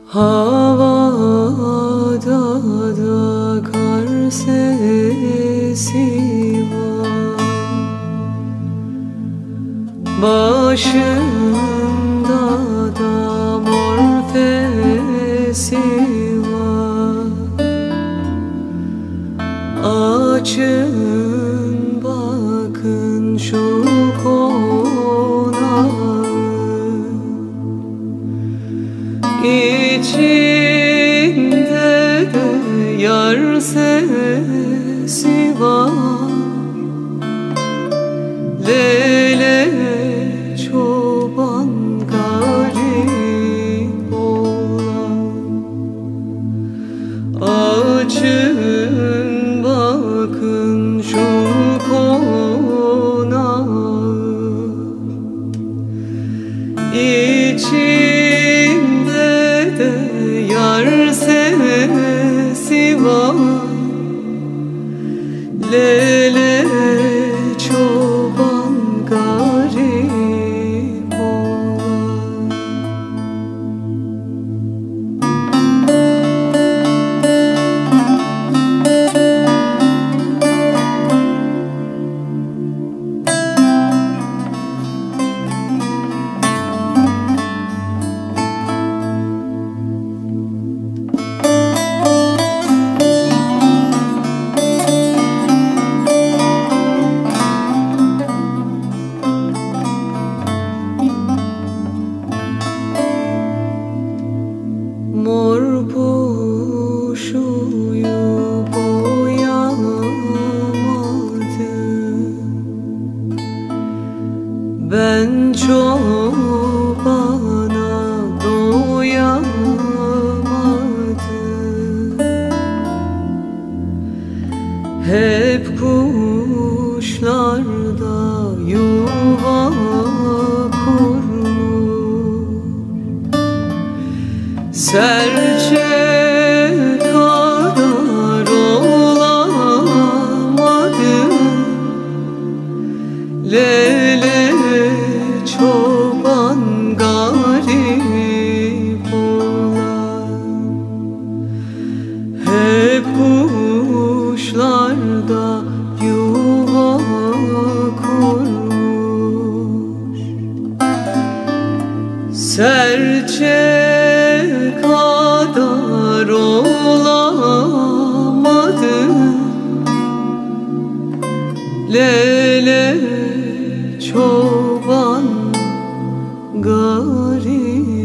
Havada da kar sesi var, başında da mor fesi var. Açın bakın şu konağı, İçinde de yar sesi var. Lele çoban garip oğlan, açın bakın şu konağı, İçinde de yar sesi var. Lele çoban garip oğlan. Mor puşuyu boyamadım, ben çobana doyamadım. Hep kuşlarda yuva kurmuş, serçe kadar olamadım. Lele çoban garip oğlan, hep kuşlarda yuva kurmuş, serçe kadar olamadım. Lele çoban garip